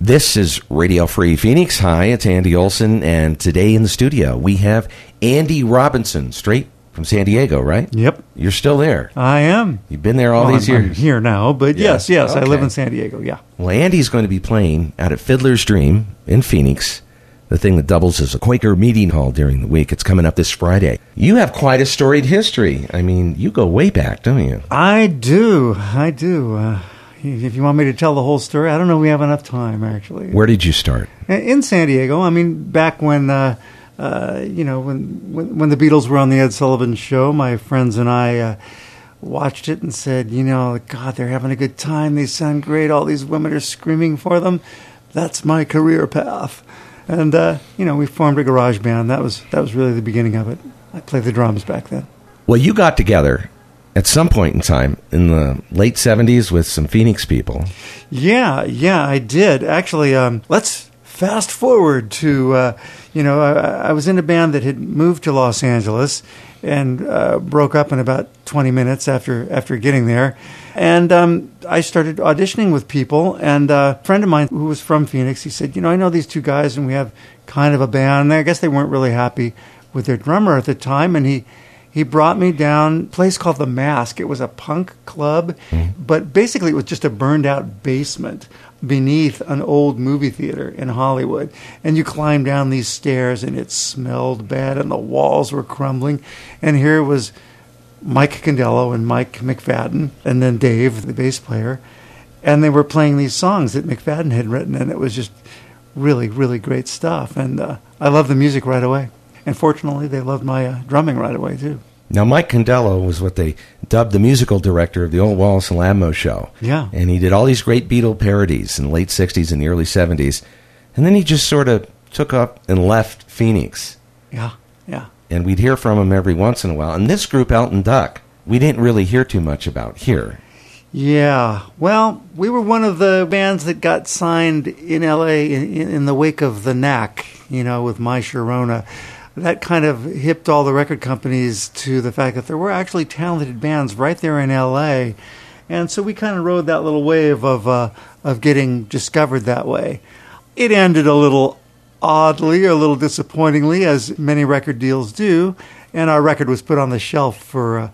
This is Radio Free Phoenix. Hi, it's Andy Olson, and today in the studio we have Andy Robinson, straight from San Diego, right? Yep. You're still there. I am. You've been there all these years. I'm here now, but yes, Okay. I live in San Diego, yeah. Well, Andy's going to be playing out at Fiddler's Dream in Phoenix, the thing that doubles as a Quaker meeting hall during the week. It's coming up this Friday. You have quite a storied history. I mean, you go way back, don't you? I do. If you want me to tell the whole story, I don't know. We have enough time, actually. Where did you start? In San Diego. I mean, back when, when the Beatles were on the Ed Sullivan Show, my friends and I watched it and said, God, they're having a good time. They sound great. All these women are screaming for them. That's my career path. And, we formed a garage band. That was really the beginning of it. I played the drums back then. Well, you got together at some point in time in the late 70s with some Phoenix people. Yeah, I did. Actually, let's fast forward to, I was in a band that had moved to Los Angeles and broke up in about 20 minutes after getting there. And I started auditioning with people. And a friend of mine who was from Phoenix, he said, I know these two guys and we have kind of a band. And I guess they weren't really happy with their drummer at the time. And he brought me down a place called The Mask. It was a punk club, but basically it was just a burned-out basement beneath an old movie theater in Hollywood. And you climbed down these stairs, and it smelled bad, and the walls were crumbling. And here was Mike Condello and Mike McFadden, and then Dave, the bass player. And they were playing these songs that McFadden had written, and it was just really, really great stuff. And I loved the music right away. And fortunately, they loved my drumming right away, too. Now, Mike Condello was what they dubbed the musical director of the old Wallace and Lammo show. Yeah. And he did all these great Beatle parodies in the late 60s and the early 70s. And then he just sort of took up and left Phoenix. Yeah. And we'd hear from him every once in a while. And this group, Elton Duck, we didn't really hear too much about here. Yeah. Well, we were one of the bands that got signed in L.A. in the wake of the Knack, with My Sharona. That kind of hipped all the record companies to the fact that there were actually talented bands right there in L.A., and so we kind of rode that little wave of getting discovered that way. It ended a little oddly, a little disappointingly, as many record deals do, and our record was put on the shelf for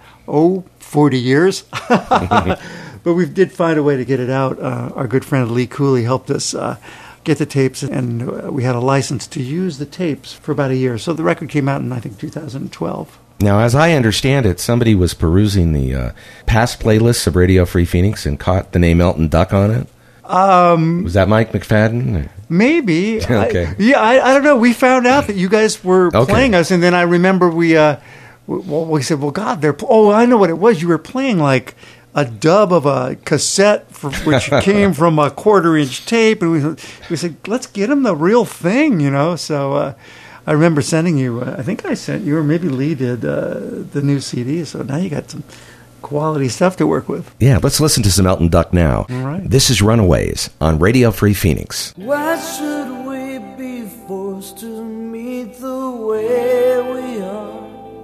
40 years. But we did find a way to get it out. Our good friend Lee Cooley helped us get the tapes, and we had a license to use the tapes for about a year. So the record came out in, I think, 2012. Now, as I understand it, somebody was perusing the past playlists of Radio Free Phoenix and caught the name Elton Duck on it. Was that Mike McFadden? Maybe. Okay. I don't know. We found out that you guys were playing us, and then I remember we said, well, God, I know what it was. You were playing like a dub of a cassette which came from a 1/4-inch tape, and we said, let's get him the real thing, So I remember sending you, I think I sent you, or maybe Lee did, the new CD, so now you got some quality stuff to work with. Yeah, let's listen to some Elton Duck now. All right. This is Runaways on Radio Free Phoenix. Why should we be forced to meet the way we are?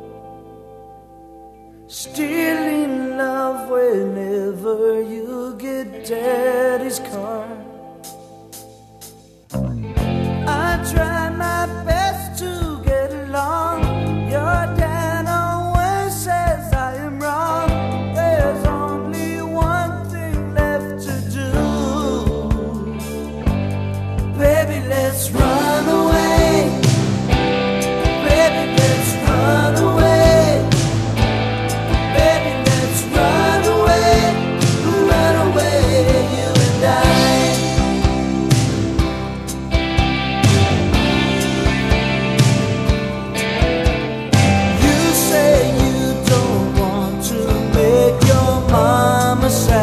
Still in love whenever you get daddy's car. I try my best to get along. Your dad always says I am wrong. There's only one thing left to do. Baby, let's run away. Baby, let's run away.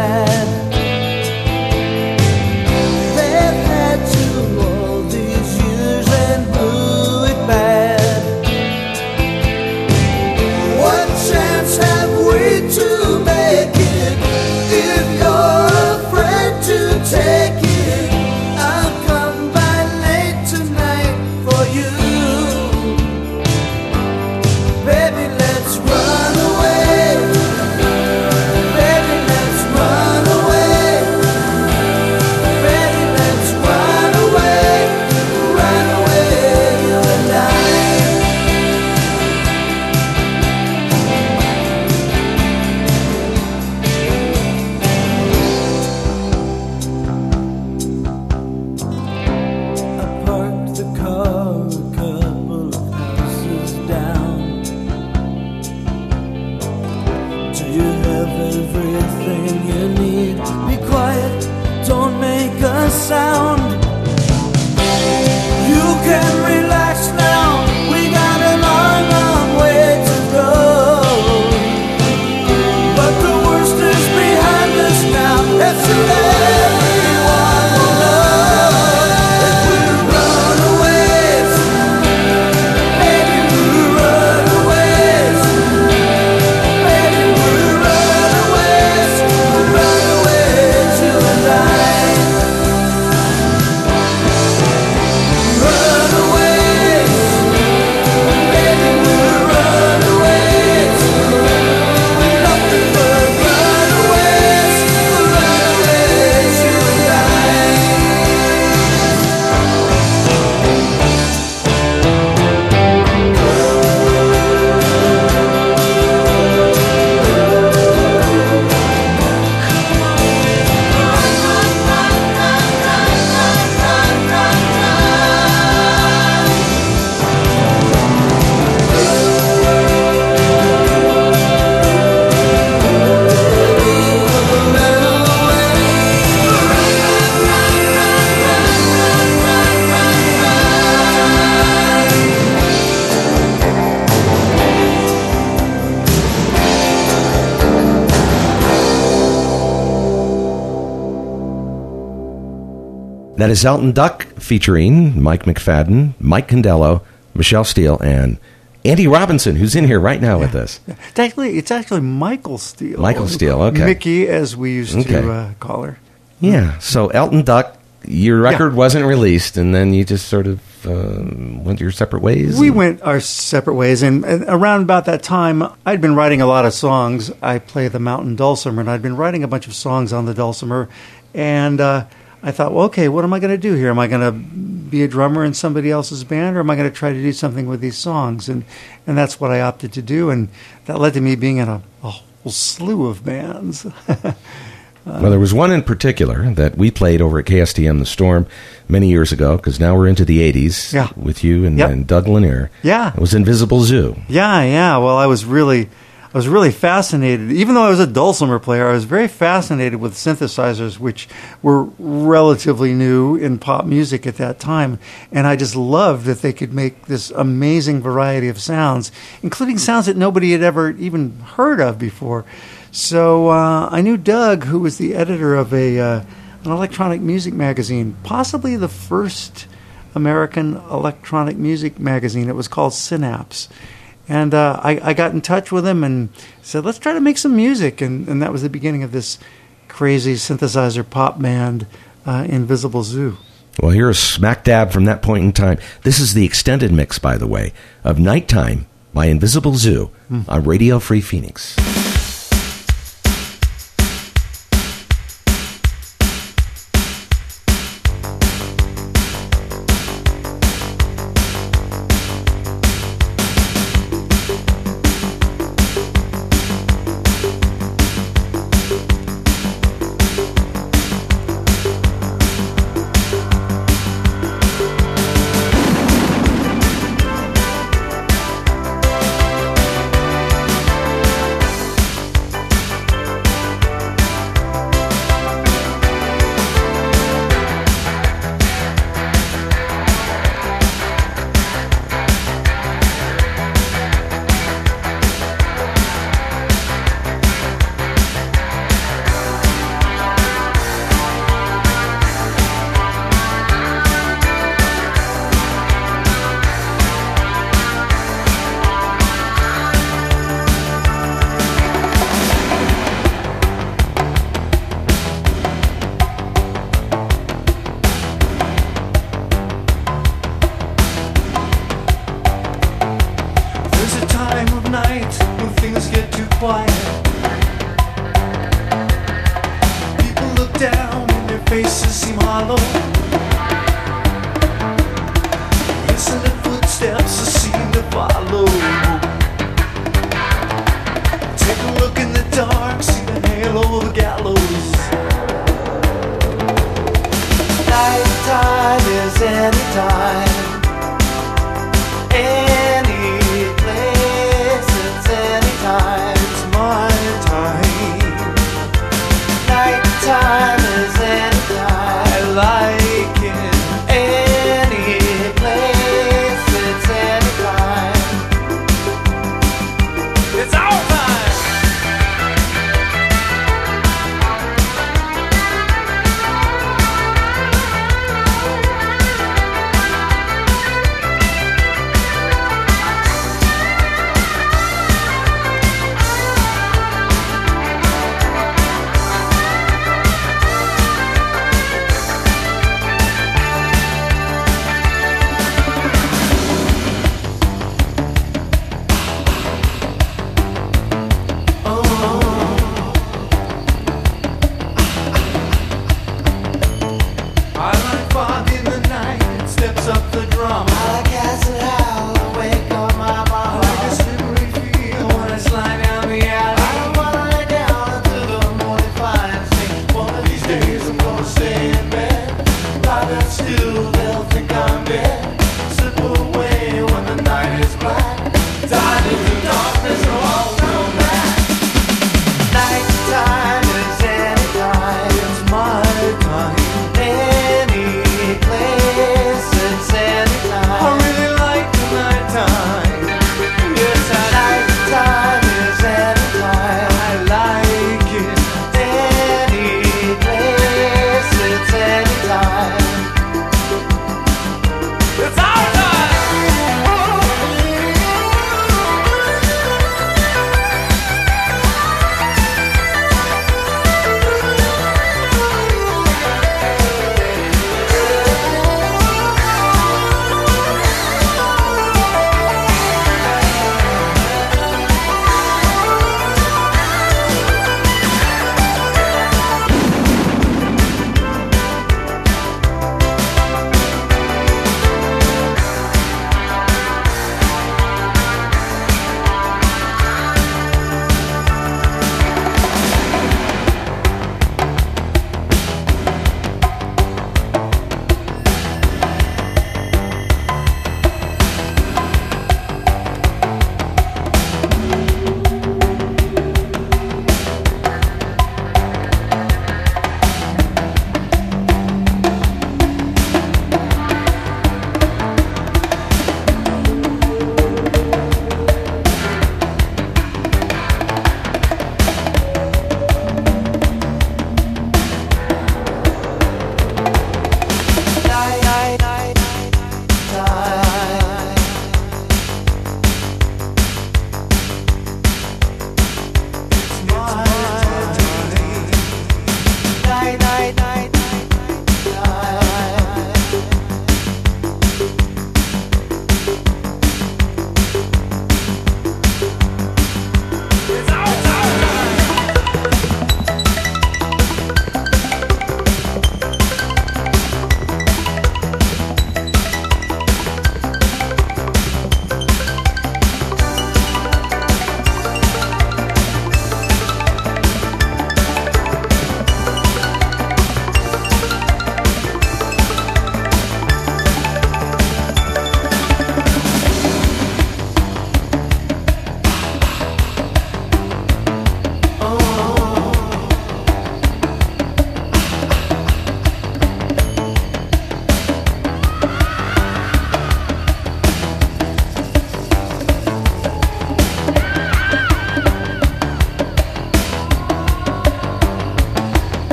They've had to all these years. That is Elton Duck featuring Mike McFadden, Mike Condello, Michelle Steele, and Andy Robinson, who's in here right now with us. It's actually Michael Steele. Michael Steele, okay. Mickey, as we used to call her. Yeah, so Elton Duck, your record wasn't released, and then you just sort of went your separate ways? We went our separate ways, and around about that time, I'd been writing a lot of songs. I play the mountain dulcimer, and I'd been writing a bunch of songs on the dulcimer, and I thought, well, okay, what am I going to do here? Am I going to be a drummer in somebody else's band, or am I going to try to do something with these songs? And that's what I opted to do, and that led to me being in a whole slew of bands. Well, there was one in particular that we played over at KSTM The Storm many years ago, because now we're into the 80s with you and Doug Lanier. Yeah. It was Invisible Zoo. Yeah. Well, I was really fascinated. Even though I was a dulcimer player, I was very fascinated with synthesizers, which were relatively new in pop music at that time. And I just loved that they could make this amazing variety of sounds, including sounds that nobody had ever even heard of before. So I knew Doug, who was the editor of an electronic music magazine, possibly the first American electronic music magazine. It was called Synapse. And I got in touch with him and said, let's try to make some music. And that was the beginning of this crazy synthesizer pop band, Invisible Zoo. Well, here's smack dab from that point in time. This is the extended mix, by the way, of Nighttime by Invisible Zoo on Radio Free Phoenix.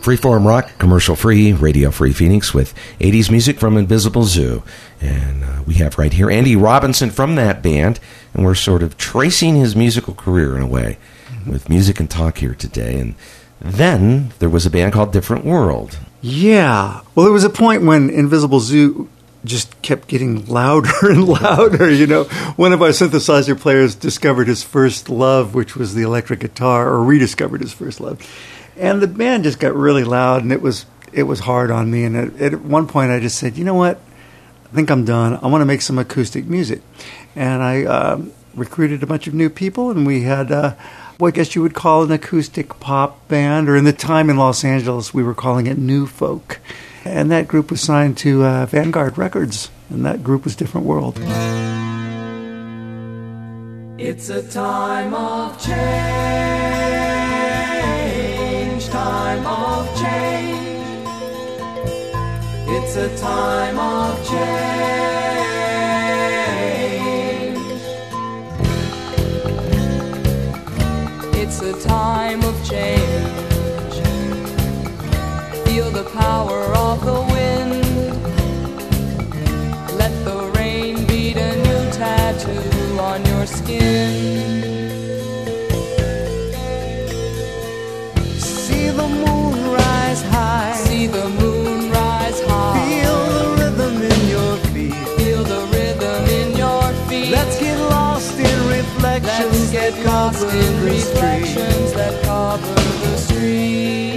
Freeform rock, commercial-free, radio-free Phoenix with 80s music from Invisible Zoo. And we have right here Andy Robinson from that band, and we're sort of tracing his musical career in a way with Music and Talk here today. And then there was a band called Different World. Yeah. Well, there was a point when Invisible Zoo just kept getting louder and louder. You know, one of our synthesizer players discovered his first love, which was the electric guitar, or rediscovered his first love. And the band just got really loud, and it was hard on me. And at one point, I just said, you know what? I think I'm done. I want to make some acoustic music. And I recruited a bunch of new people, and we had what I guess you would call an acoustic pop band, or in the time in Los Angeles, we were calling it New Folk. And that group was signed to Vanguard Records, and that group was Different World. It's a time of change, time of change. It's a time of change. It's a time of change. Feel the power of the wind. Let the rain beat a new tattoo on your skin. See the moon rise high. See the moon rise high. Feel the rhythm in your feet. Feel the rhythm in your feet. Let's get lost in reflections. Let's get lost in reflections that cover the street.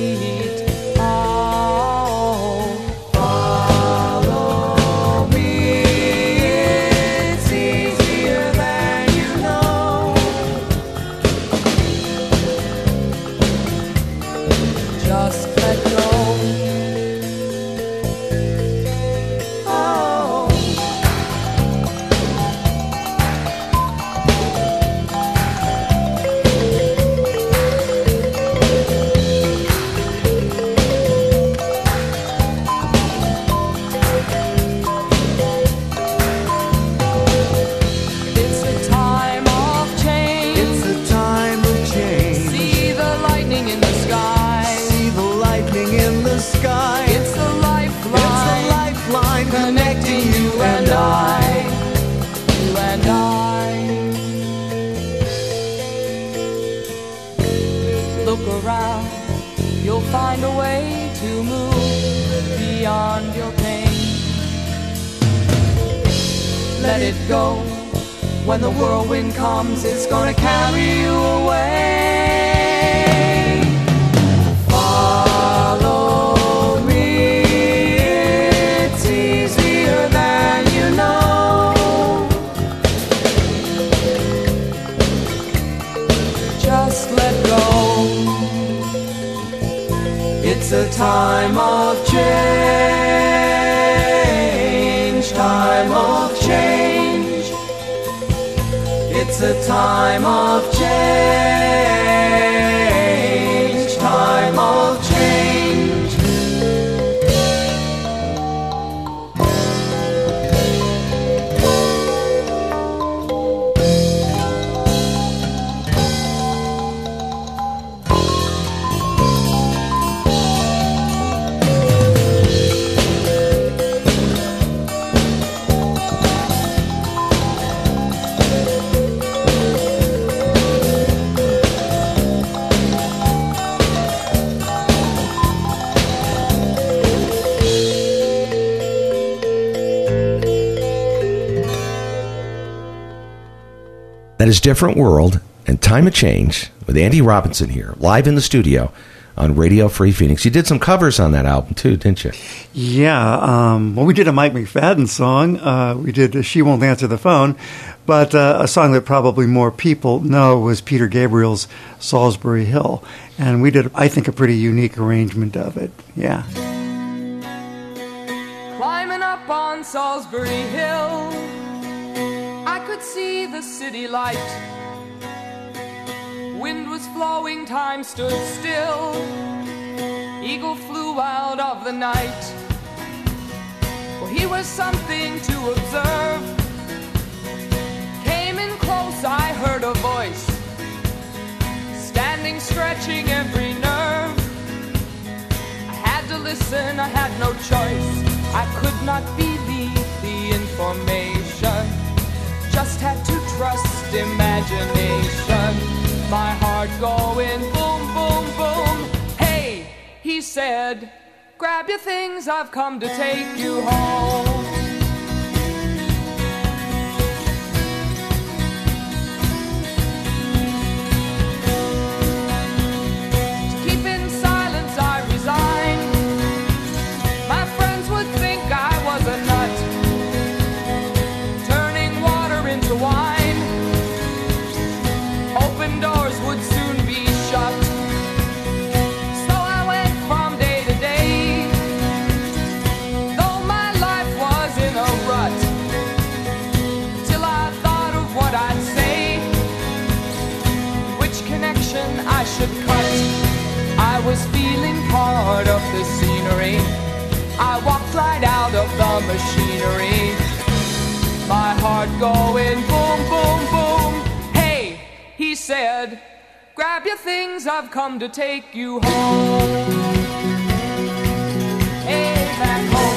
Find a way to move beyond your pain. Let it go. When the whirlwind comes, it's gonna carry you away. Follow me, it's easier than you know. Just let go. It's a time of change, time of change. It's a time of change, time of change. That is Different World and Time of Change with Andy Robinson here, live in the studio on Radio Free Phoenix. You did some covers on that album too, didn't you? Yeah. Well, we did a Mike McFadden song. We did She Won't Answer the Phone. But a song that probably more people know was Peter Gabriel's Salisbury Hill. And we did, I think, a pretty unique arrangement of it. Yeah. Climbing up on Salisbury Hill, I could see the city light. Wind was flowing, time stood still. Eagle flew out of the night. Well, he was something to observe. Came in close, I heard a voice, standing, stretching every nerve. listen, I had no choice. I could not believe the information. Just had to trust imagination. My heart going boom, boom, boom. Hey, he said, grab your things, I've come to take you home. I should cut. I was feeling part of the scenery. I walked right out of the machinery. My heart going boom, boom, boom. Hey, he said, grab your things, I've come to take you home. Hey, back home.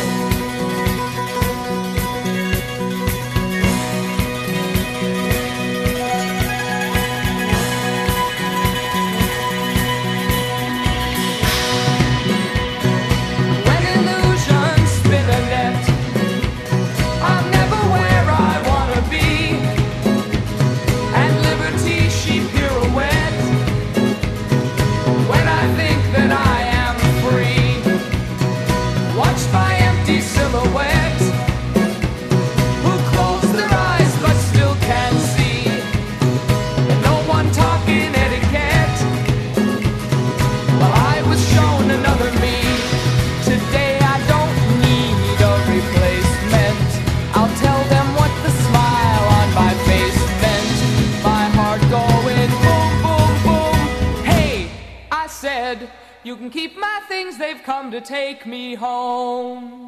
You can keep my things, they've come to take me home.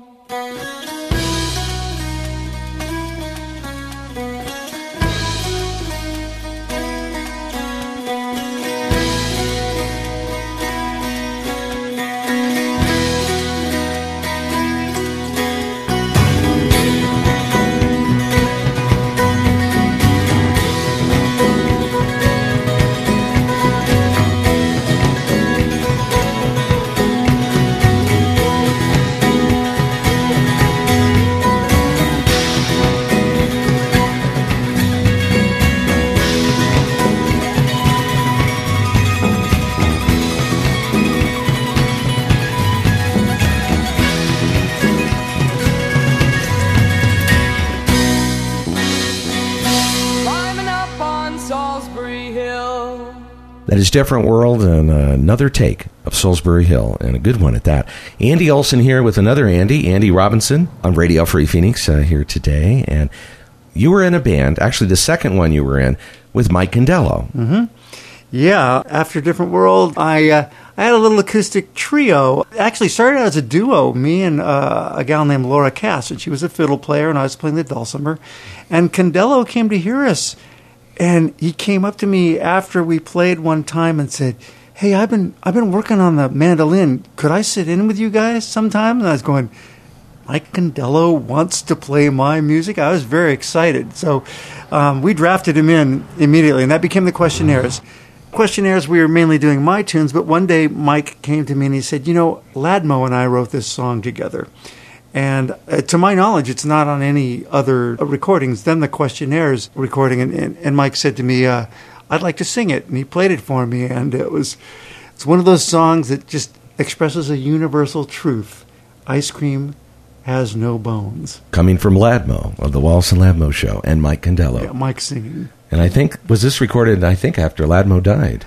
That is Different World, and another take of Solsbury Hill, and a good one at that. Andy Olson here with another Andy Robinson on Radio Free Phoenix here today. And you were in a band, actually the second one you were in, with Mike Condello. Mm-hmm. Yeah, after Different World, I had a little acoustic trio. Actually started out as a duo, me and a gal named Laura Cass, and she was a fiddle player, and I was playing the dulcimer. And Condello came to hear us. And he came up to me after we played one time and said, "Hey, I've been working on the mandolin. Could I sit in with you guys sometime?" And I was going, Mike Condello wants to play my music? I was very excited. So we drafted him in immediately, and that became the Questionnaires. Questionnaires, we were mainly doing my tunes, but one day Mike came to me and he said, Ladmo and I wrote this song together. And to my knowledge, it's not on any other recordings than the Questionnaires recording. And Mike said to me, I'd like to sing it. And he played it for me. And it's one of those songs that just expresses a universal truth. Ice cream has no bones. Coming from Ladmo of the Wallace and Ladmo Show and Mike Condello. Yeah, Mike singing. And was this recorded, after Ladmo died?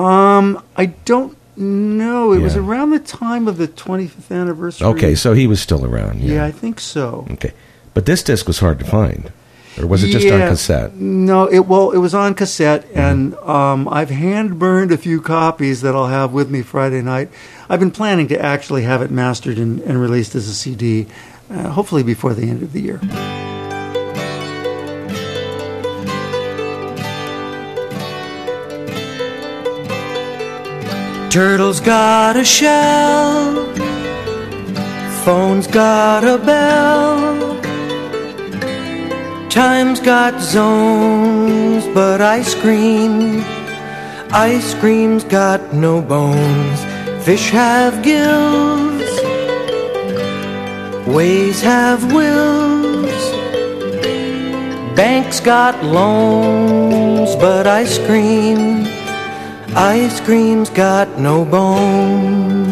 I don't know. It was around the time of the 25th anniversary. Okay, so he was still around. Yeah, I think so. Okay. But this disc was hard to find. Or was it just on cassette? No, it was on cassette, and I've hand-burned a few copies that I'll have with me Friday night. I've been planning to actually have it mastered and released as a CD, hopefully before the end of the year. Turtle's got a shell Phone's got a bell, time's got zones, but ice cream's got no bones. Fish have gills, ways have wills, banks got loans, but ice cream's got no bones.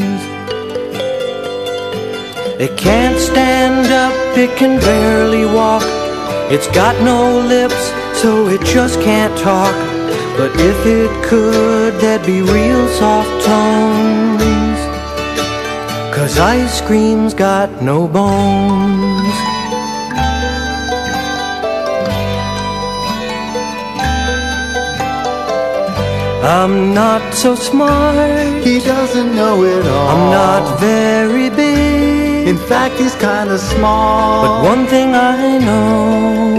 It can't stand up, it can barely walk, it's got no lips, so it just can't talk. But if it could, there'd be real soft tones, 'cause ice cream's got no bones. I'm not so smart, He doesn't know it all. I'm not very big, In fact, he's kind of small. but one thing I know,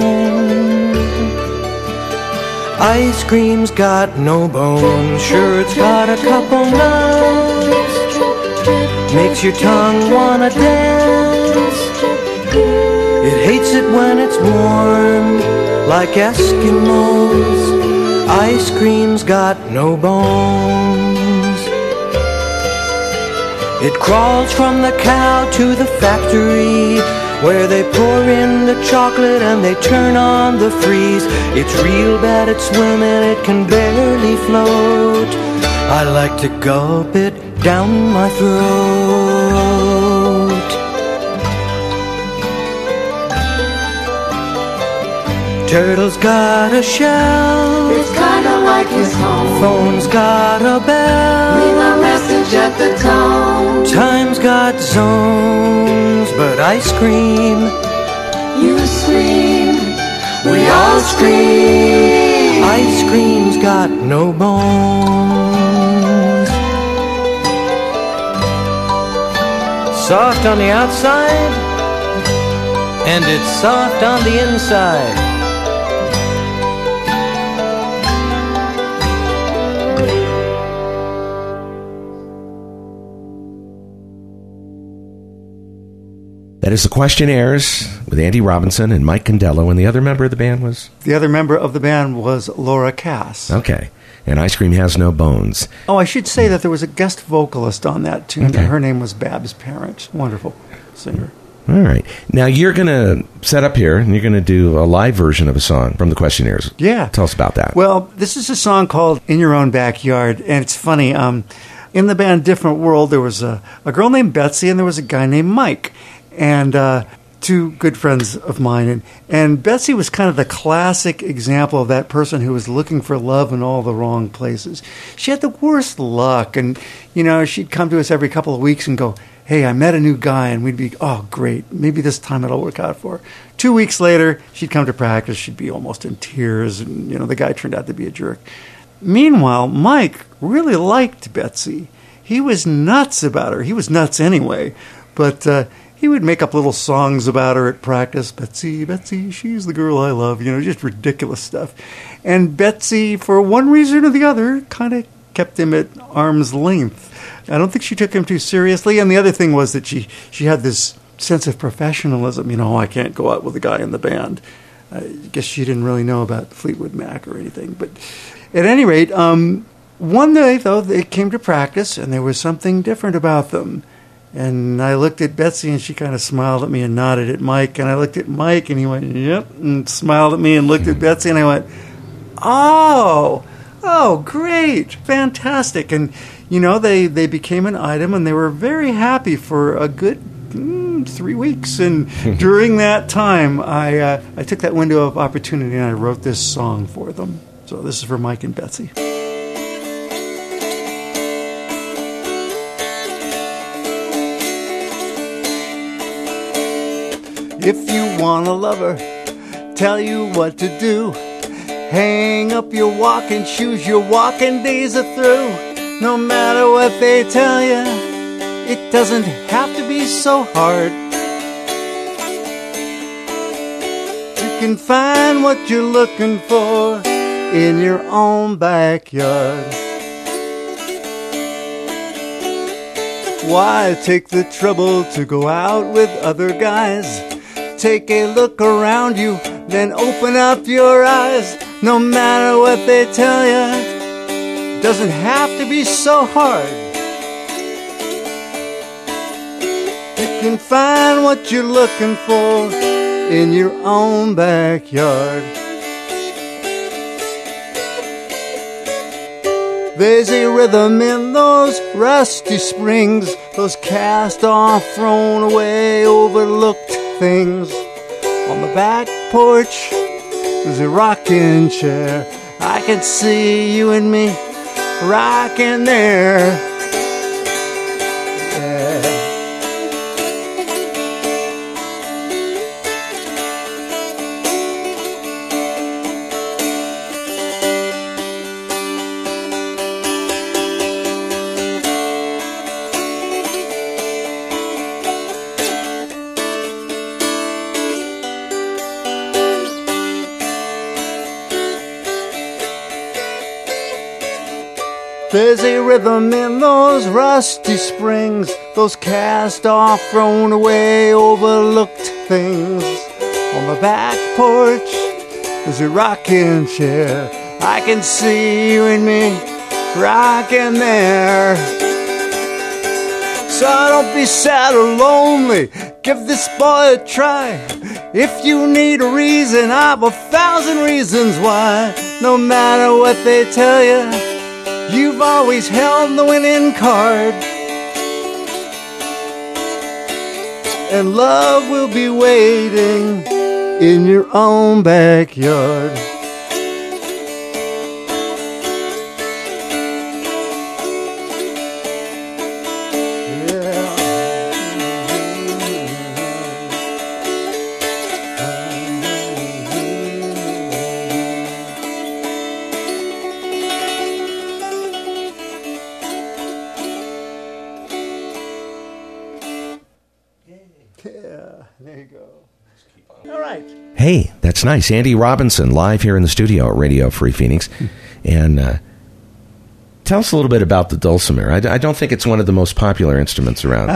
ice cream's got no bones. Sure, it's got a couple nuts, makes your tongue wanna dance. It hates it when it's warm, like Eskimos. Ice cream's got no bones. It crawls from the cow to the factory, where they pour in the chocolate and they turn on the freeze. It's real bad at swimming, it can barely float. I like to gulp it down my throat. Turtle's got a shell, It's kind of like his home. phone's got a bell, Leave a message at the tone. time's got zones, but ice cream, You scream, we all scream. ice cream's got no bones. Soft on the outside, and it's soft on the inside. That is the Questionnaires with Andy Robinson and Mike Condello, and the other member of the band was? The other member of the band was Laura Cass. Okay. And Ice Cream Has No Bones. Oh, I should say that there was a guest vocalist on that tune. Okay. Her name was Babs Parent. Wonderful singer. All right. Now you're going to set up here and you're going to do a live version of a song from the Questionnaires. Yeah. Tell us about that. Well, this is a song called In Your Own Backyard, and it's funny. In the band Different World, there was a girl named Betsy and there was a guy named Mike, and two good friends of mine. And Betsy was kind of the classic example of that person who was looking for love in all the wrong places. She had the worst luck, and, she'd come to us every couple of weeks and go, hey, I met a new guy, and we'd be, oh, great, maybe this time it'll work out for her. 2 weeks later, she'd come to practice, she'd be almost in tears, and, the guy turned out to be a jerk. Meanwhile, Mike really liked Betsy. He was nuts about her. He was nuts anyway, but he would make up little songs about her at practice. Betsy, Betsy, she's the girl I love, just ridiculous stuff. And Betsy, for one reason or the other, kind of kept him at arm's length. I don't think she took him too seriously. And the other thing was that she had this sense of professionalism. I can't go out with a guy in the band. I guess she didn't really know about Fleetwood Mac or anything. But at any rate, one day, though, they came to practice, and there was something different about them. And I looked at Betsy, and she kind of smiled at me and nodded at Mike. And I looked at Mike, and he went, yep, and smiled at me and looked at Betsy. And I went, oh, great, fantastic. And, they became an item, and they were very happy for a good 3 weeks. And during that time, I took that window of opportunity, and I wrote this song for them. So this is for Mike and Betsy. If you want a lover, tell you what to do. Hang up your walking shoes, your walking days are through. No matter what they tell you, it doesn't have to be so hard. You can find what you're looking for in your own backyard. Why take the trouble to go out with other guys? Take a look around you, then open up your eyes. No matter what they tell you, doesn't have to be so hard. You can find what you're looking for in your own backyard. There's a rhythm in those rusty springs, those cast off, thrown away, overlooked things. On the back porch, there's a rocking chair. I can see you and me rocking there. Yeah. There's a rhythm in those rusty springs, those cast off, thrown away, overlooked things. On the back porch, there's a rocking chair. I can see you and me rocking there. So don't be sad or lonely, give this boy a try. If you need a reason, I've 1,000 reasons why. No matter what they tell you, you've always held the winning card. And love will be waiting in your own backyard. Hey, that's nice. Andy Robinson, live here in the studio at Radio Free Phoenix. And tell us a little bit about the dulcimer. I don't think it's one of the most popular instruments around.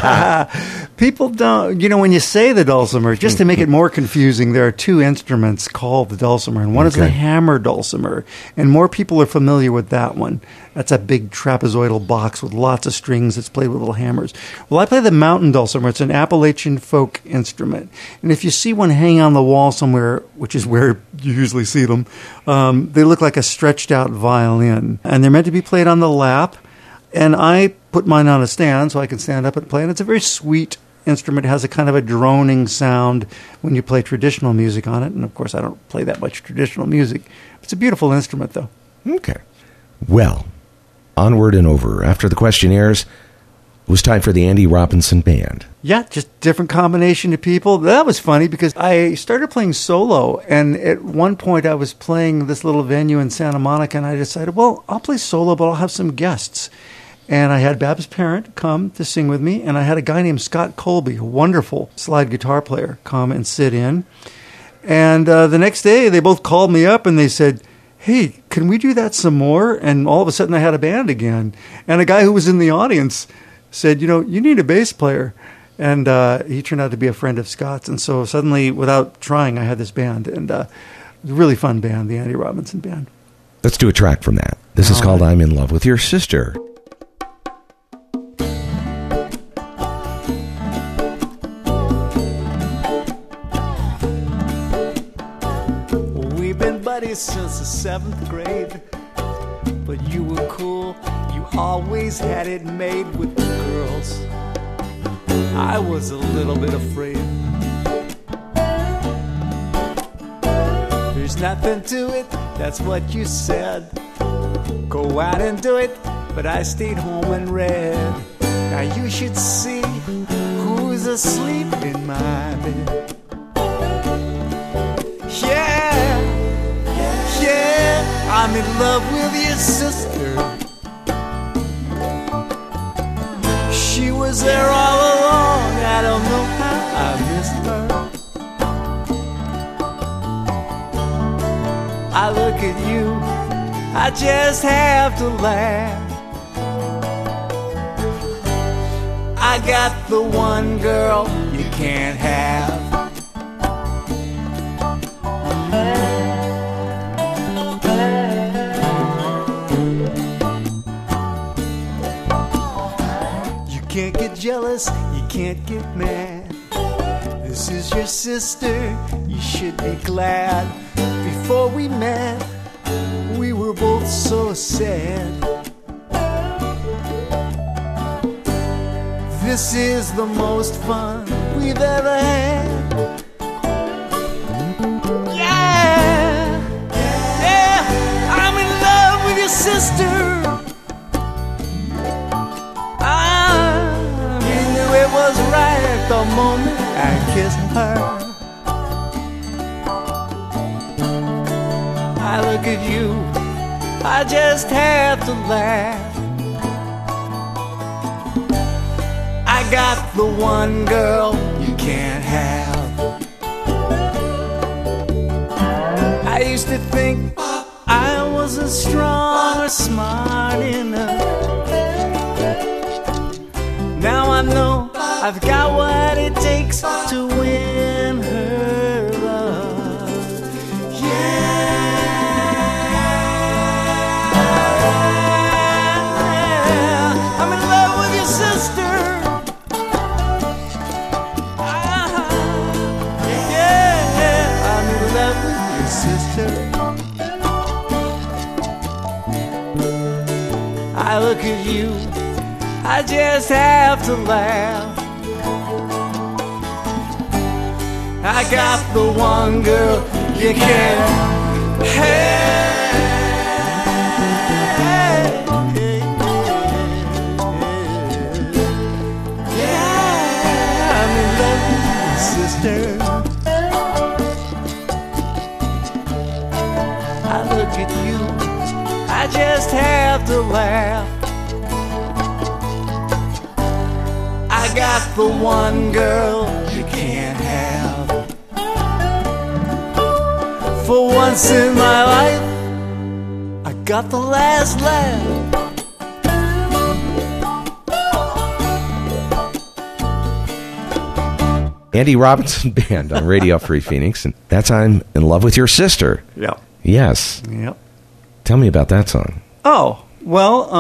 People don't, when you say the dulcimer, just to make it more confusing, there are two instruments called the dulcimer, and one is the hammer dulcimer, and more people are familiar with that one. That's a big trapezoidal box with lots of strings that's played with little hammers. Well, I play the mountain dulcimer. It's an Appalachian folk instrument, and if you see one hanging on the wall somewhere, which is where you usually see them, they look like a stretched out violin, and they're meant to be played on the lap, and I put mine on a stand so I can stand up and play, and it's a very sweet instrument. It has a kind of a droning sound when you play traditional music on it, and of course I don't play that much traditional music. It's a beautiful instrument, though. Okay. Well, onward and over. After the questionnaires, it was time for the Andy Robinson Band. Yeah, just different combination of people. That was funny because I started playing solo, and at one point I was playing this little venue in Santa Monica, and I decided, well, I'll play solo, but I'll have some guests. And I had Babs Parent come to sing with me, and I had a guy named Scott Colby, a wonderful slide guitar player, come and sit in. And the next day, they both called me up, and they said, hey, can we do that some more? And all of a sudden, I had a band again. And a guy who was in the audience said, you need a bass player. And he turned out to be a friend of Scott's. And so suddenly, without trying, I had this band. And it was a really fun band, the Andy Robinson Band. Let's do a track from that. This is called I'm in Love with Your Sister. Since the 7th grade, but you were cool, you always had it made with the girls. I was a little bit afraid. There's nothing to it, that's what you said. Go out and do it, but I stayed home and read. Now you should see who's asleep in my bed. I'm in love with your sister. She was there all along. I don't know how I missed her. I look at you, I just have to laugh. I got the one girl you can't have. You can't get jealous, you can't get mad. This is your sister, you should be glad. Before we met, we were both so sad. This is the most fun we've ever had. Yeah, yeah, I'm in love with your sister. I knew it was right the moment I kissed her. I look at you, I just have to laugh. I got the one girl you can't have. I used to think I wasn't strong or smart enough. Now I know I've got what it takes to win her love. Yeah, I'm in love with your sister. Sister, I look at you, I just have to laugh. I got the one girl you can't have. Yeah, I'm in love with you, sister. I look at you, I just have to laugh. I got the one girl you can't have. For once in my life, I got the last laugh. Andy Robinson Band on Radio Free Phoenix, and that's I'm in Love with Your Sister. Yep. Yes. Yep. Tell me about that song. Oh, well,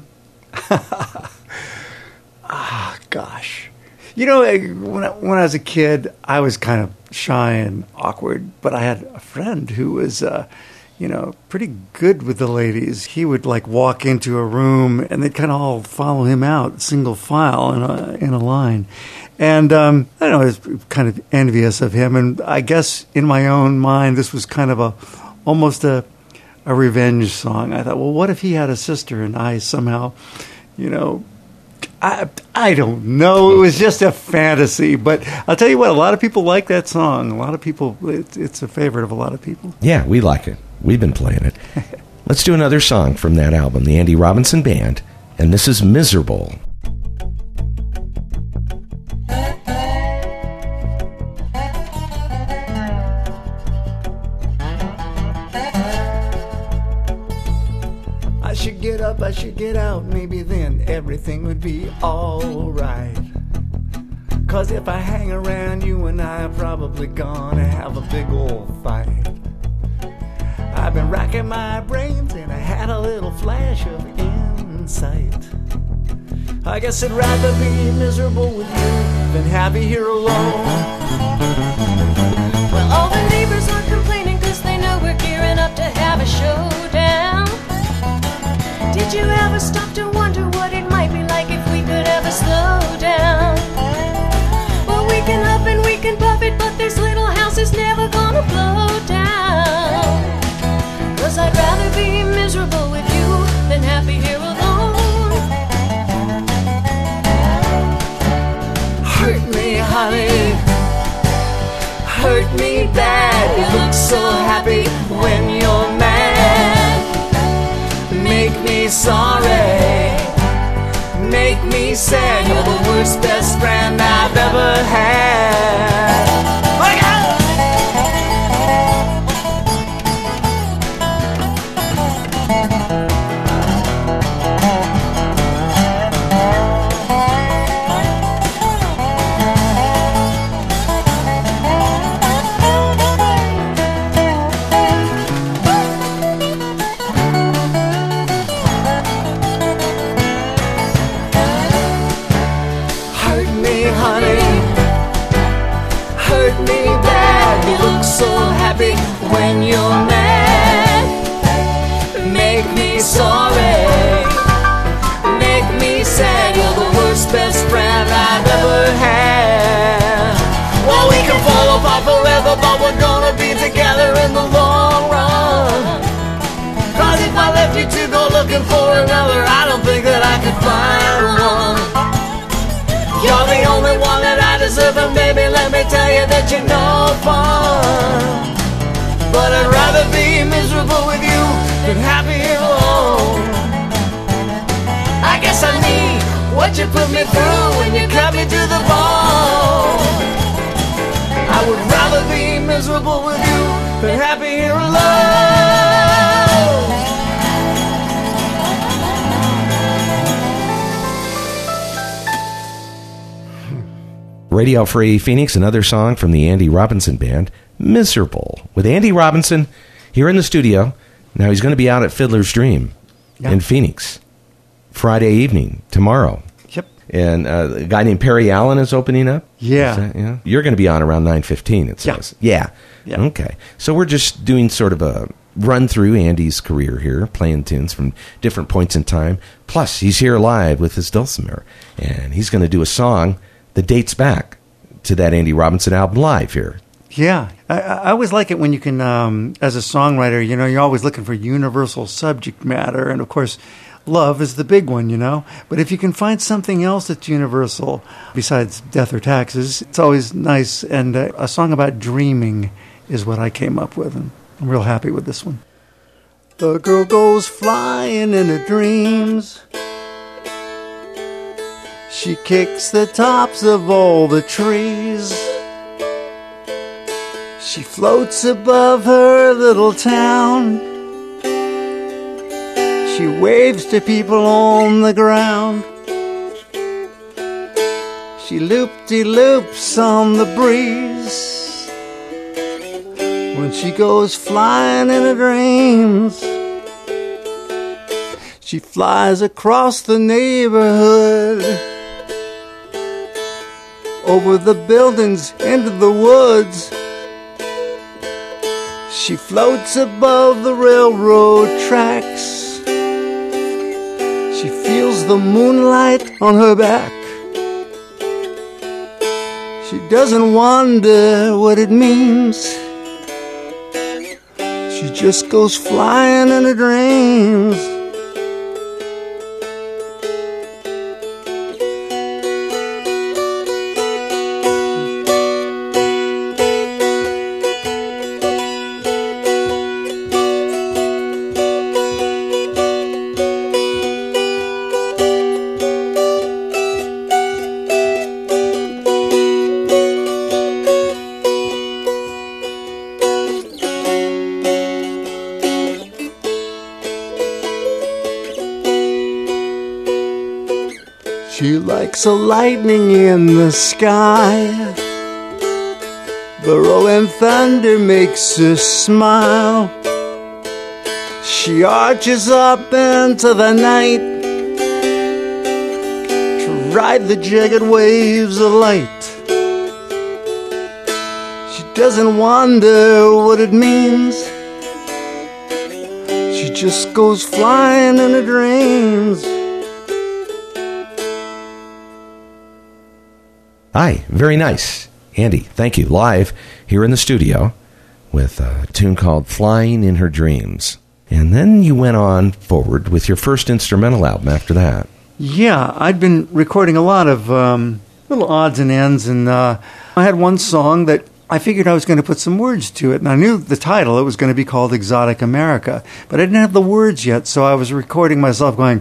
gosh. You know, when I was a kid, I was kind of shy and awkward, but I had a friend who was, pretty good with the ladies. He would, walk into a room, and they'd kind of all follow him out, single file in a line. And, I don't know, I was kind of envious of him, and I guess in my own mind, this was kind of almost a revenge song. I thought, well, what if he had a sister and I somehow, I don't know. It was just a fantasy. But I'll tell you what, a lot of people like that song. A lot of people, it's a favorite of a lot of people. Yeah, we like it. We've been playing it. Let's do another song from that album, the Andy Robinson Band, and this is Miserable. I should get out, maybe then everything would be alright. 'Cause if I hang around, you and I are probably gonna have a big old fight. I've been racking my brains and I had a little flash of insight. I guess I'd rather be miserable with you than happy here alone. Well, all the neighbors are complaining 'cause they know we're gearing up to have a showdown. Did you ever stop to wonder what it might be like if we could ever slow down? Well, we can huff and we can puff it, but this little house is never gonna blow down. 'Cause I'd rather be miserable with you than happy here alone. Hurt me, honey, hurt me bad. You look so happy when you're mad. Make me sorry, make me sad. You're the worst best friend I've ever had. find one. You're the only one that I deserve, and baby, let me tell you that you're no fun. But I'd rather be miserable with you than happy here alone. I guess I need what you put me through when you cut me to the bone. I would rather be miserable with you than happy here alone. Radio Free Phoenix, another song from the Andy Robinson Band, Miserable, with Andy Robinson here in the studio. Now he's going to be out at Fiddler's Dream in Phoenix Friday evening, tomorrow. Yep. And a guy named Perry Allen is opening up? Yeah. You're going to be on around 9:15, it says. Yeah. Okay. So we're just doing sort of a run through Andy's career here, playing tunes from different points in time. Plus, he's here live with his dulcimer, and he's going to do a song that dates back to that Andy Robinson album live here. Yeah. I always like it when you can, as a songwriter, you know, you're always looking for universal subject matter. And, of course, love is the big one, you know. But if you can find something else that's universal besides death or taxes, it's always nice. And a song about dreaming is what I came up with. And I'm real happy with this one. The girl goes flying in her dreams. She kicks the tops of all the trees. She floats above her little town. She waves to people on the ground. She loop-de-loops on the breeze. When she goes flying in her dreams, she flies across the neighborhood, over the buildings, into the woods. She floats above the railroad tracks. She feels the moonlight on her back. She doesn't wonder what it means. She just goes flying in her dreams. She likes a lightning in the sky. The rolling thunder makes her smile. She arches up into the night to ride the jagged waves of light. She doesn't wonder what it means. She just goes flying in her dreams. Hi, very nice. Andy, thank you. Live here in the studio with a tune called Flying in Her Dreams. And then you went on forward with your first instrumental album after that. Yeah, I'd been recording a lot of little odds and ends, and I had one song that I figured I was going to put some words to it, and I knew the title. It was going to be called Exotic America, but I didn't have the words yet, so I was recording myself going,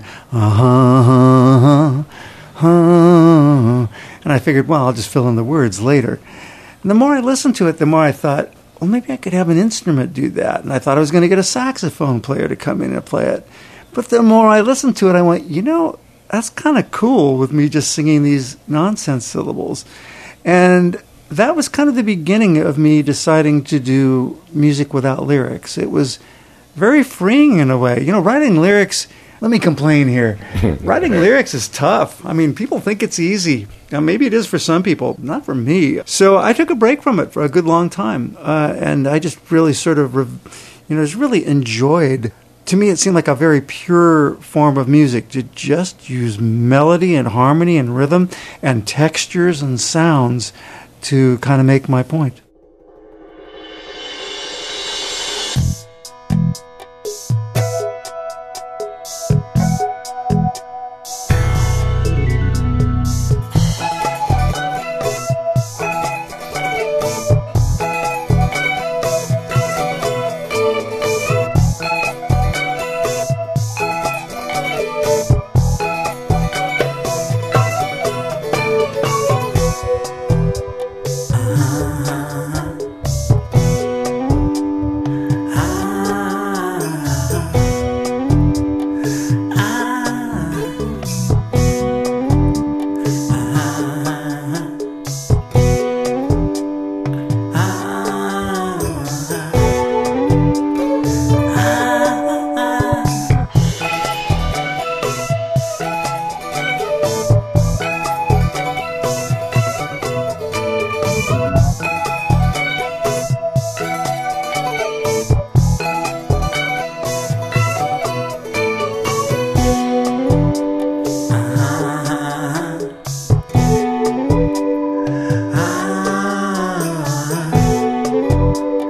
and I figured, well, I'll just fill in the words later. And the more I listened to it, the more I thought, well, maybe I could have an instrument do that. And I thought I was going to get a saxophone player to come in and play it. But the more I listened to it, I went, you know, that's kind of cool with me just singing these nonsense syllables. And that was kind of the beginning of me deciding to do music without lyrics. It was very freeing in a way. You know, writing lyrics... Let me complain here. Writing lyrics is tough. I mean, people think it's easy. Now, maybe it is for some people, not for me. So I took a break from it for a good long time. And I just really sort of, just really enjoyed. To me, it seemed like a very pure form of music to just use melody and harmony and rhythm and textures and sounds to kind of make my point.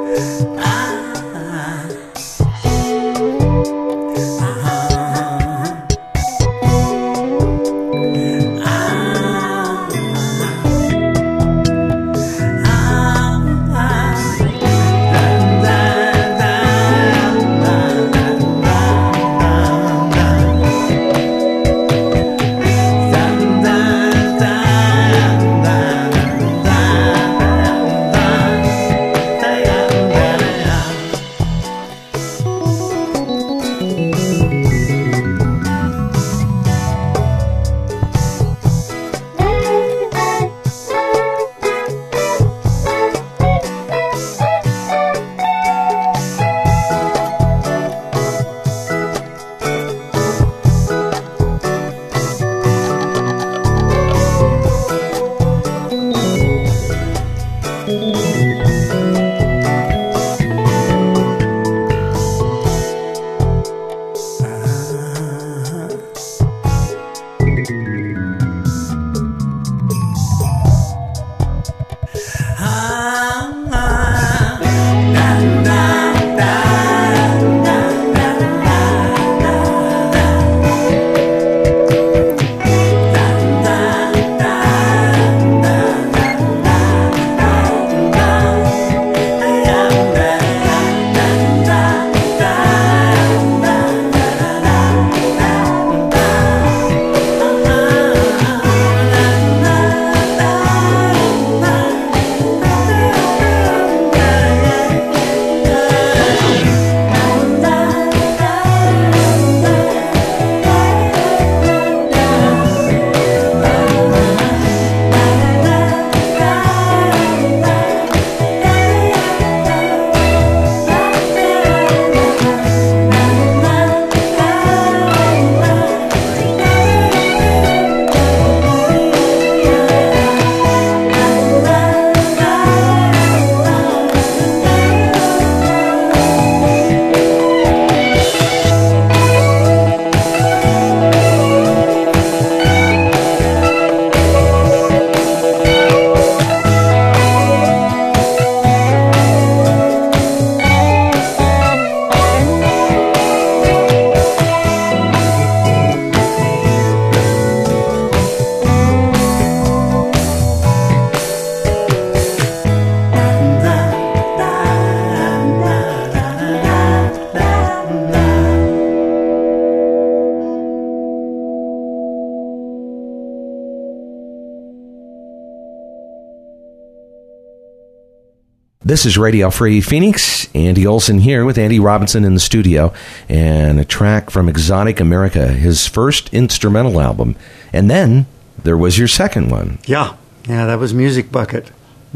This is Radio Free Phoenix. Andy Olson here with Andy Robinson in the studio, and a track from Exotic America, his first instrumental album. And then there was your second one. Yeah, that was Music Bucket.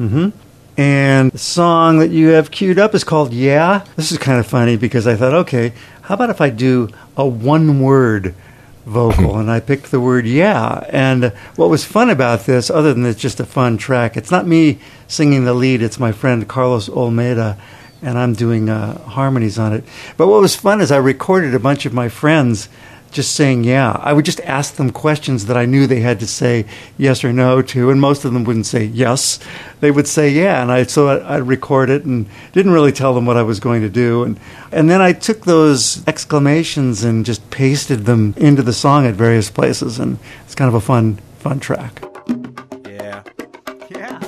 And the song that you have queued up is called Yeah. This is kind of funny because I thought, okay, how about if I do a one-word vocal? And I picked the word yeah. And what was fun about this, other than it's just a fun track, it's not me singing the lead, it's my friend Carlos Olmeda, and I'm doing harmonies on it. But what was fun is I recorded a bunch of my friends just saying yeah. I would just ask them questions that I knew they had to say yes or no to, and most of them wouldn't say yes. They would say yeah, and I'd record it and didn't really tell them what I was going to do. And then I took those exclamations and just pasted them into the song at various places, and it's kind of a fun track. Yeah. Yeah.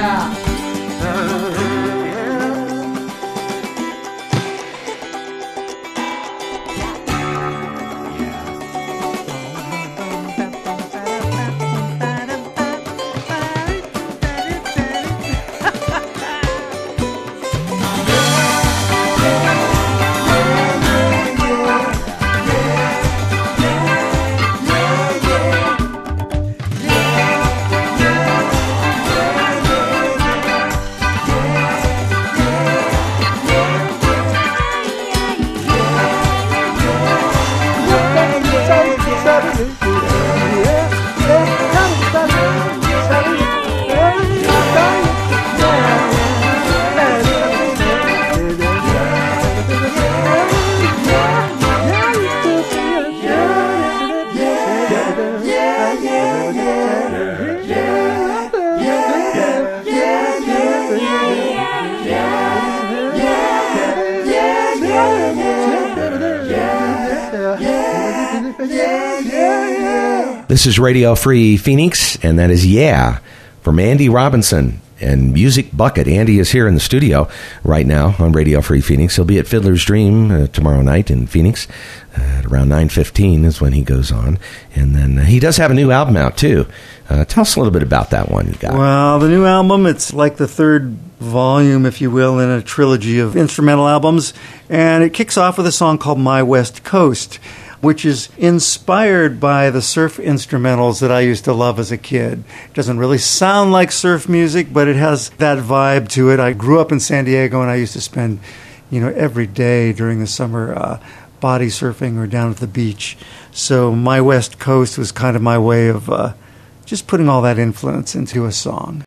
This is Radio Free Phoenix, and that is Yeah from Andy Robinson and Music Bucket. Andy is here in the studio right now on Radio Free Phoenix. He'll be at Fiddler's Dream tomorrow night in Phoenix. At around 9:15 is when he goes on. And then he does have a new album out, too. Tell us a little bit about that one you got. Well, the new album, it's like the third volume, if you will, in a trilogy of instrumental albums. And it kicks off with a song called My West Coast, which is inspired by the surf instrumentals that I used to love as a kid. It doesn't really sound like surf music, but it has that vibe to it. I grew up in San Diego, and I used to spend, every day during the summer body surfing or down at the beach. So My West Coast was kind of my way of just putting all that influence into a song.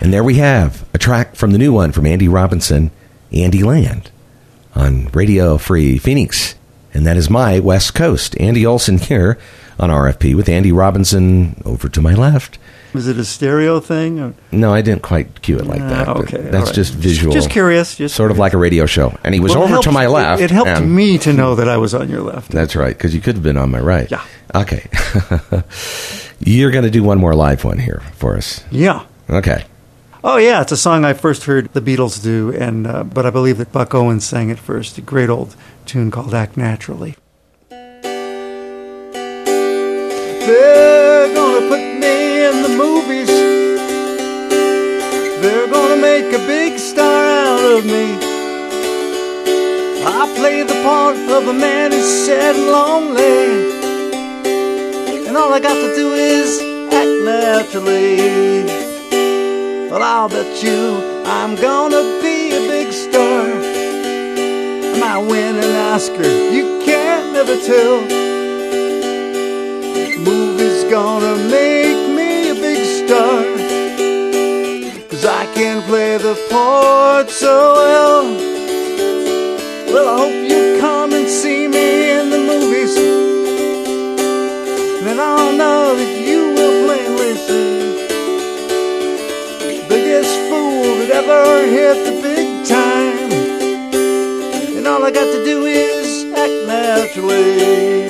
And there we have a track from the new one from Andy Robinson, Andy Land, on Radio Free Phoenix. And that is my West Coast. Andy Olson here on RFP with Andy Robinson over to my left. Was it a stereo thing? Or? No, I didn't quite cue it like that. Okay. That's just visual. Just curious. Sort of like a radio show. And he was over to my left. It helped me to know that I was on your left. That's right, because you could have been on my right. Yeah. Okay. You're going to do one more live one here for us. Yeah. Okay. Oh, yeah. It's a song I first heard the Beatles do, and but I believe that Buck Owens sang it first. A great old tune called Act Naturally. They're gonna put me in the movies. They're gonna make a big star out of me. I play the part of a man who's sad and lonely, and all I got to do is act naturally. Well, I'll bet you I'm gonna be a big star. I might win an Oscar, you can't never tell. Movie's gonna make me a big star, 'cause I can play the part so well. Well, I hope you come and see me in the movies. Then I'll know that you will plainly see biggest fool that ever hit the big time. And all I got to do is act naturally.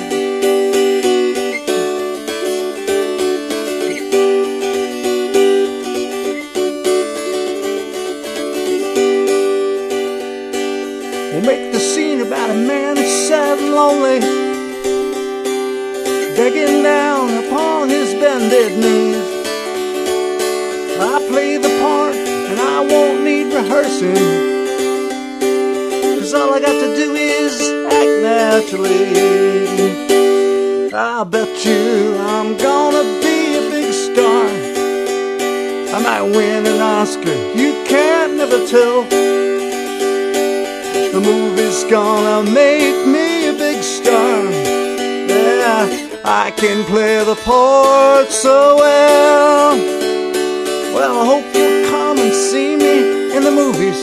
We'll make the scene about a man who's sad and lonely, begging down upon his bended knees. I play the part and I won't need rehearsing, 'cause all I got to do is act naturally. I'll bet you I'm gonna be a big star. I might win an Oscar, you can't never tell. The movie's gonna make me a big star. Yeah, I can play the part so well. Well, I hope you'll come and see me in the movies.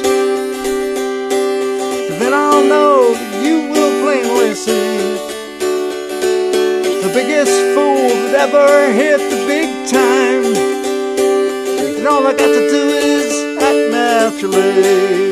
Then I'll know that you will plainly see the biggest fool that ever hit the big time. And all I got to do is act naturally.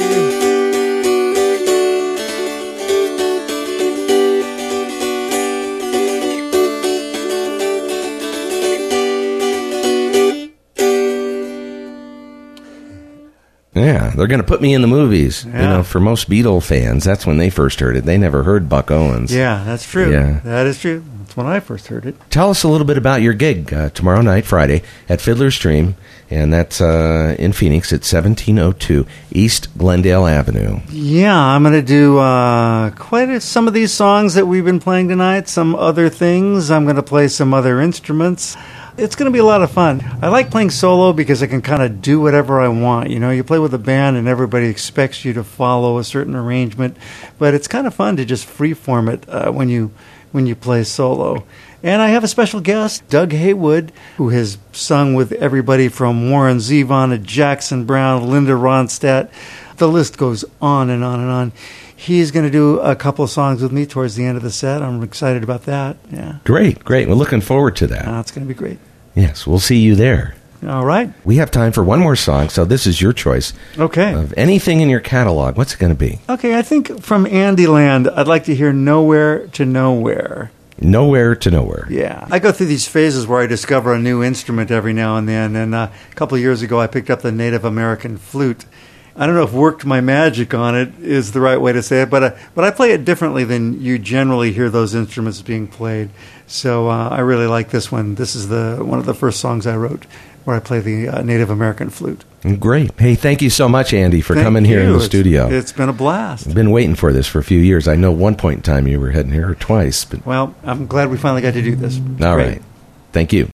Yeah, they're going to put me in the movies. Yeah. You know, for most Beatle fans, that's when they first heard it. They never heard Buck Owens. Yeah, that's true. Yeah. That is true. That's when I first heard it. Tell us a little bit about your gig tomorrow night, Friday, at Fiddler's Dream, and that's in Phoenix at 1702 East Glendale Avenue. Yeah, I'm going to do some of these songs that we've been playing tonight, some other things. I'm going to play some other instruments. It's going to be a lot of fun. I like playing solo because I can kind of do whatever I want. You know, you play with a band and everybody expects you to follow a certain arrangement, but it's kind of fun to just freeform it when you play solo. And I have a special guest, Doug Haywood, who has sung with everybody from Warren Zevon to Jackson Browne, Linda Ronstadt. The list goes on and on and on. He's going to do a couple of songs with me towards the end of the set. I'm excited about that. Yeah. Great. We're looking forward to that. It's going to be great. Yes, we'll see you there. All right. We have time for one more song, so this is your choice. Okay. Of anything in your catalog. What's it going to be? Okay, I think from Andy Land, I'd like to hear Nowhere to Nowhere. Nowhere to Nowhere. Yeah. I go through these phases where I discover a new instrument every now and then, and a couple of years ago I picked up the Native American flute. I don't know if "worked my magic" on it is the right way to say it, but I play it differently than you generally hear those instruments being played. So I really like this one. This is one of the first songs I wrote where I play the Native American flute. Great. Hey, thank you so much, Andy, for coming here in the studio. It's been a blast. I've been waiting for this for a few years. I know one point in time you were heading here twice. But well, I'm glad we finally got to do this. All right. Thank you.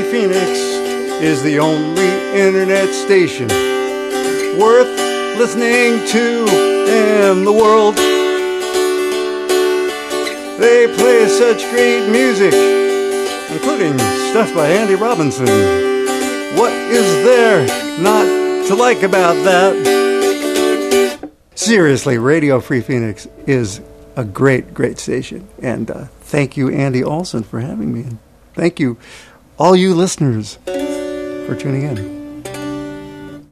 Phoenix is the only internet station worth listening to in the world. They play such great music, including stuff by Andy Robinson. What is there not to like about that? Seriously, Radio Free Phoenix is a great, great station. And thank you, Andy Olson, for having me. And thank you, all you listeners, for tuning in.